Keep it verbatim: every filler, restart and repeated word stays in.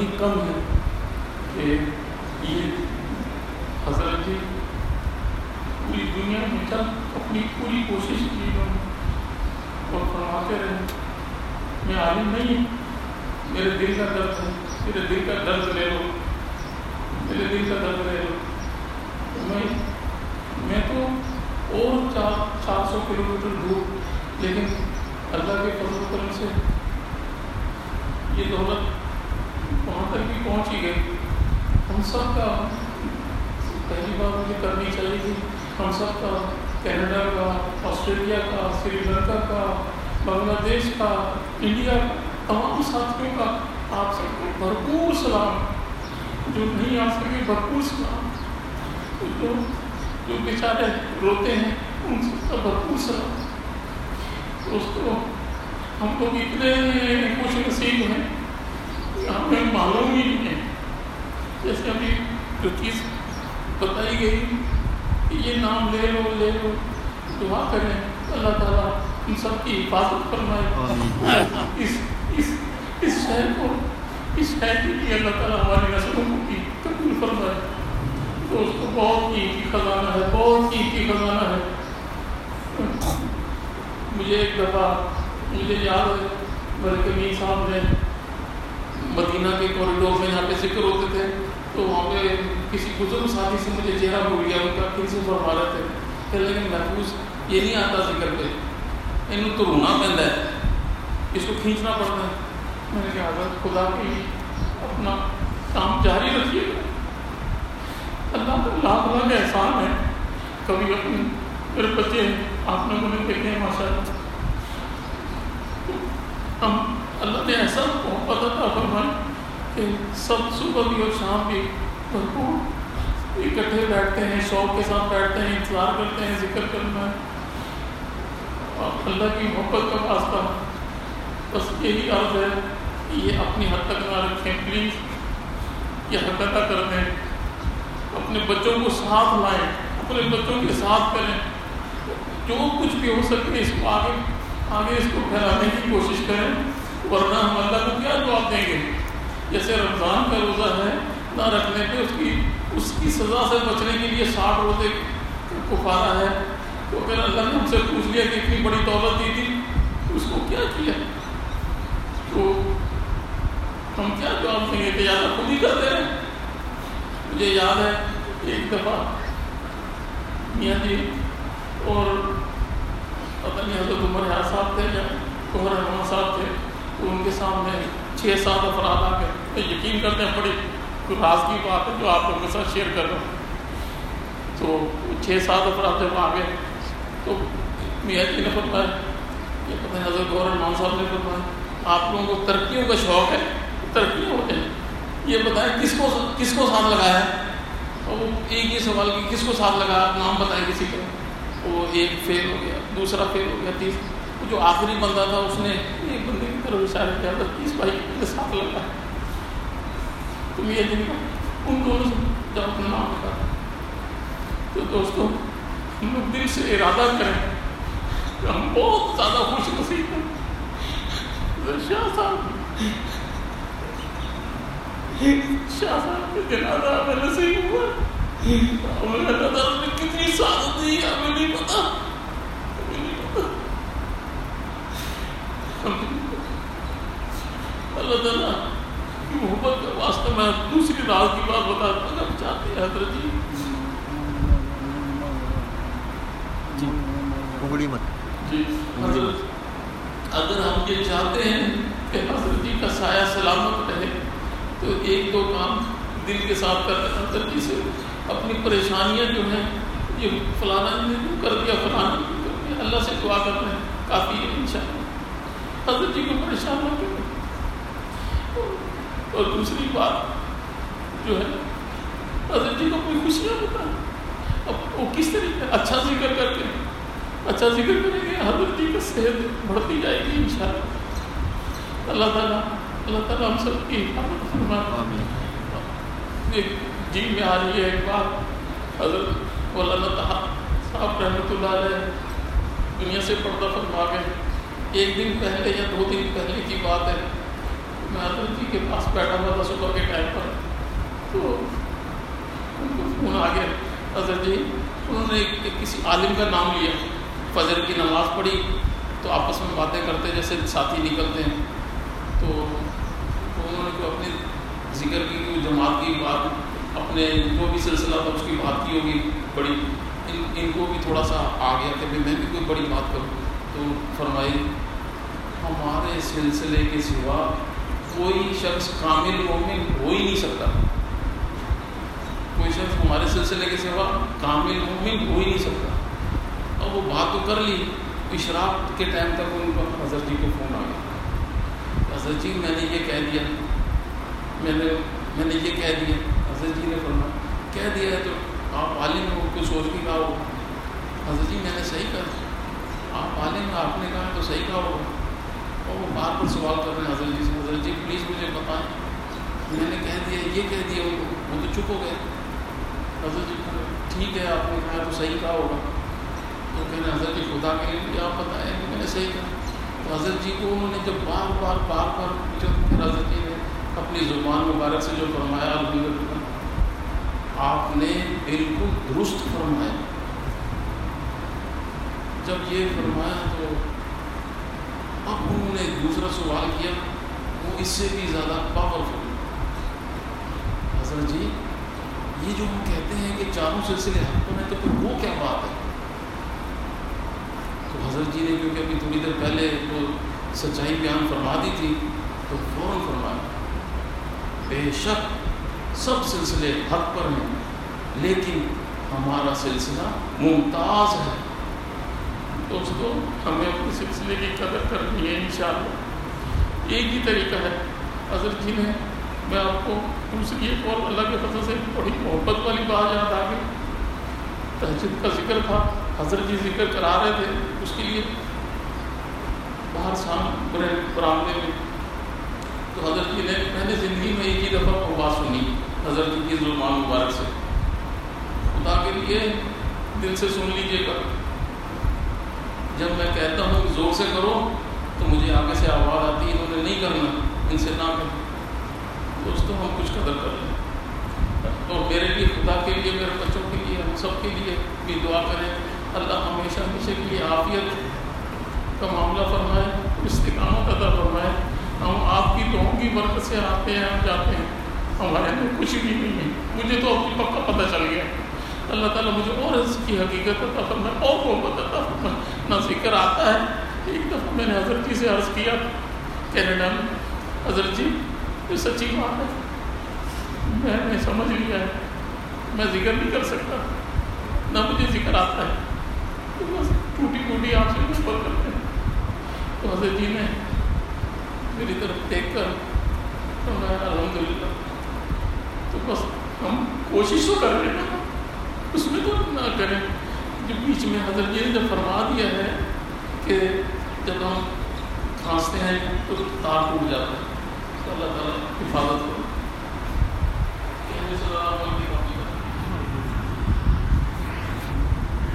ہی کم ہے کہ یہ حضرت جی پوری دنیا میں چل اپنی پوری کوشش کی اور فرماتے رہے میں عالم نہیں ہوں، میرے دل کا درد ہے، میرے دل کا درد لے لو، میرے دل کا درد لے لو۔ میں میں تو اور چار چار سو کلو میٹر دور، لیکن اللہ کے فضل و کرم سے یہ دولت وہاں تک بھی پہنچی گئی۔ ہم سب کا پہلی بار مجھے کرنی چاہیے تھی، ہم سب کا کینیڈا کا، آسٹریلیا کا، سری لنکا کا، بنگلہ دیش کا، انڈیا کا، تمام ساتھیوں کا آپ سب کو بھرپور سلام، جو نہیں آ سکے بھرپور سلام، جو جو بیچارے روتے ہیں ان سب کا بھرپور سلام۔ دوستو ہم لوگ اتنے خوش نصیب ہیں کہ ہمیں معلوم ہی نہیں ہے، جیسے ابھی جو چیز بتائی گئی کہ یہ نام لے لو لے لو، دعا کریں اللہ تعالیٰ ان سب کی حفاظت فرمائے، اس اس اس شہر کو اس شہر کے لیے اللہ تعالیٰ ہماری نسلوں کو بھی قبول فرمائے۔ دوستو بہت قیمتی خزانہ ہے، بہت قیمتی خزانہ ہے۔ مجھے ایک دفعہ مجھے یاد ہے ملک امین صاحب نے مدینہ کے کوریڈور میں یہاں پہ ذکر ہوتے تھے، تو وہاں پہ کسی بزرگ ساتھی سے مجھے چہرہ بھول گیا، ان کا کن سے فرما رہے تھے کہ لیکن محفوظ یہ نہیں آتا ذکر پہ، انہوں تو رونا پڑتا ہے، اس کو کھینچنا پڑتا ہے۔ میں نے کہا حضرت خدا کے لیے اپنا کام جاری رکھیے گا، اللہ کا لاکھ لاکھ احسان ہے۔ کبھی اپنے میرے بچے آپ لوگوں نے دیکھے ہیں ماشاء اللہ، ہم اللہ نے ایسا محبت عطا فرمائی کہ سب صبح بھی اور شام بھی بھرپور اکٹھے بیٹھتے ہیں، شوق کے ساتھ بیٹھتے ہیں، انتظار کرتے ہیں ذکر کرنا ہے، اور اللہ کی محبت کا واسطہ بس یہی عرض ہے کہ یہ اپنی حد تک نہ رکھیں پلیز، یہ حد ادا کر دیں، اپنے بچوں کو ساتھ لائیں، اپنے بچوں کے ساتھ کریں، جو کچھ بھی ہو سکے اس کو آگے آگے اس کو پھیلانے کی کوشش کریں، ورنہ ہم اللہ کو کیا جواب دیں گے؟ جیسے رمضان کا روزہ ہے نہ رکھنے پہ اس کی اس کی سزا سے بچنے کے لیے ساٹھ روزے کفارہ ہے، تو اگر اللہ نے ہم سے پوچھ لیا کہ اتنی بڑی دولت دی تھی اس کو کیا کیا، تو ہم کیا جواب دیں گے کہ یاد خود ہی کرتے ہیں۔ مجھے یاد ہے ایک دفعہ میاں جی اور پتہ نہیں حضرت عمر حیات صاحب تھے یا عمر رحمان صاحب تھے، تو ان کے سامنے چھ سات افراد آ کے یقین کرتے ہیں بڑی راز کی بات ہے جو آپ لوگوں کے ساتھ شیئر کر رہا ہوں، تو چھ سات افراد جب آ گئے تو میاں جی نے فرمایا، یہ پتہ نہیں حضرت عمر رحمان صاحب نے فرمایا آپ لوگوں کو ترقیوں کا شوق ہے، ترقیاں ہو جائیں، یہ بتائیں کس کو کس کو ساتھ لگایا ہے، اور وہ ایک ہی سوال کی کس کو ساتھ لگایا، نام بتائیں کسی کا، وہ ایک فیل ہو گیا، دوسرا فیل ہو گیا، تیسرا، جو آخری بندہ تھا اس نے ایک بندے کی طرف اشارہ کیا تھا اس بھائی کے ساتھ لگا، تو یہ دن کا ان دونوں سے جب اپنا نام لگا، تو دوستوں ہم لوگ دل سے ارادہ کریں کہ ہم بہت زیادہ خوش نصیب ہیں۔ شاہ صاحب شاہ صاحب کے جنازہ ہمیں نصیب ہوا، ہمیں اللہ تعالیٰ نے کتنی سعادت دی ہمیں نہیں پتا، ہمیں نہیں پتا۔ اللہ تعالیٰ کی محبت کا واسطہ میں دوسری راز کی بات بتاتا ہوں، اگر چاہتے ہیں حضرت جی جی انگلی مت جی حضرت اگر ہم یہ چاہتے ہیں کہ حضرت جی کا سایہ سلامت رہے تو ایک دو کام دل کے ساتھ کرتے ہیں، حضرت جی سے اپنی پریشانیاں جو ہیں یہ فلانا نے کیوں کر دیا، فلانا نے کیوں کر دیا، اللہ سے دعا کرتے ہیں کافی ہے انشاءاللہ، حضرت جی کو پریشان نہ کریں۔ اور دوسری بات جو ہے حضرت جی کو کوئی خوشیاں ہوتا ہے، اب وہ کس طریقے اچھا ذکر کرتے ہیں، اچھا ذکر کریں گے حضرت جی کی صحت بڑھتی جائے گی انشاءاللہ۔ اللہ تعالیٰ اللہ تعالیٰ ہم سب کی حفاظت فرمائے۔ جی میں آ رہی ہے ایک بات، حضرت مولانا طہا صاحب رحمۃ اللہ علیہ دنیا سے پردہ فرما گئے، ایک دن پہلے یا دو دن پہلے کی بات ہے، میں حضرت جی کے پاس بیٹھا ہوا تھا صبح کے ٹائم پر، تو ان کو فون آ گیا حضرت جی انہوں نے کسی عالم کا نام لیا، فجر کی نماز پڑھی تو آپس میں باتیں کرتے جیسے ساتھی نکلتے ہیں، تو انہوں نے کوئی اپنی ذکر کی کوئی جماعت کی بات، اپنے جو بھی سلسلہ تھا اس کی بات کی ہوگی بڑی، ان ان کو بھی تھوڑا سا آ گیا کہ میں بھی کوئی بڑی بات کروں، تو فرمائی ہمارے سلسلے کے سوا کوئی شخص کامل مومن ہو ہی نہیں سکتا، کوئی شخص ہمارے سلسلے کے سوا کامل مومن ہو ہی نہیں سکتا۔ اور وہ بات تو کر لی، اشراق کے ٹائم تک ان کو حضرت جی کو فون آ گیا، حضرت جی میں نے یہ کہہ دیا، میں نے میں نے یہ کہہ دیا۔ حضرت جی نے فرمایا کہہ دیا ہے تو آپ عالم ہو، کوئی سوچ کے کہا ہو۔ حضرت جی میں نے صحیح کہا، آپ عالم ہیں، آپ نے کہا تو صحیح کہا ہوگا۔ اور وہ بار بار سوال کر رہے ہیں حضرت جی سے، حضرت جی پلیز مجھے بتائیں، میں نے کہہ دیا یہ کہہ دیا، ان کو وہ تو چپ ہو گئے۔ حضرت جی ٹھیک ہے آپ نے کہا تو صحیح کہا ہوگا، تو کہنے حضرت جی خدا کے لیے آپ بتائیں کہ میں نے صحیح کہا۔ تو حضرت جی کو انہوں نے جب بار بار بار بار پوچھا، پھر حضرت جی نے اپنی زبان مبارک سے جو فرمایا الحمدللہ آپ نے بالکل درست فرمایا۔ جب یہ فرمایا تو اب انہوں نے دوسرا سوال کیا، وہ اس سے بھی زیادہ پاورفل، حضرت جی یہ جو ہم کہتے ہیں کہ چاروں سلسلے حق پر ہیں تو پھر وہ کیا بات ہے؟ تو حضرت جی نے کیونکہ ابھی تھوڑی دیر پہلے وہ سچائی بیان فرما دی تھی تو فوراً فرمایا بے شک سب سلسلے حق پر ہیں لیکن ہمارا سلسلہ ممتاز ہے۔ دوستو ہمیں اپنے سلسلے کی قدر کرنی ہے انشاءاللہ۔ ایک ہی طریقہ ہے، حضرت جی نے میں آپ کو دوسری ایک اور اللہ کے فضل سے بڑی محبت والی بات یاد آ گئی، تہجد کا ذکر تھا، حضرت جی ذکر کرا رہے تھے، اس کے لیے باہر سام برے برآمدے میں، تو حضرت جی نے میں نے زندگی میں ایک ہی دفعہ وہ بات سنی حضرت جی کی زبان مبارک سے، خدا کے لیے دل سے سن لیجیے گا، جب میں کہتا ہوں زور سے کرو تو مجھے آگے سے آواز آتی ہے انہوں نے نہیں کرنا، ان سے نہ کرنا۔ دوستوں ہم کچھ قدر کر لیں، اور میرے لیے خدا کے لیے میرے بچوں کے لیے ہم سب کے لیے بھی دعا کریں، اللہ ہمیشہ ہمیشہ کے لیے عافیت کا معاملہ فرمائے، استقامت عطا فرمائے۔ ہم آپ کی دعاؤں کی برکت سے آتے ہیں ہم جاتے ہیں، ہمارے اندر کچھ بھی نہیں ہے، مجھے تو اپنی پکا پتہ چل گیا، اللہ تعالیٰ مجھے اور اس کی حقیقت عطا فرمائے اور محبت عطا فرمائے۔ نہ ذکر آتا ہے، ایک دفعہ میں نے حضرت جی سے عرض کیا کینیڈا میں، حضرت جی یہ سچی بات ہے، میں نے سمجھ لیا ہے میں ذکر نہیں کر سکتا، نہ مجھے ذکر آتا ہے، تو بس ٹوٹی ٹوٹی آپ سے مشورہ کرتے ہیں۔ تو حضرت جی نے میری طرف دیکھ کر فرمایا الحمدللہ، تو بس ہم کوشش تو کر رہے ہیں نا، اس میں تو نہ کریں۔ جو بیچ میں حضرت جی نے جب فرما دیا ہے کہ جب ہم کھانستے ہیں تو تار ٹوٹ جاتا ہے، تو اللہ تعالیٰ حفاظت کرو۔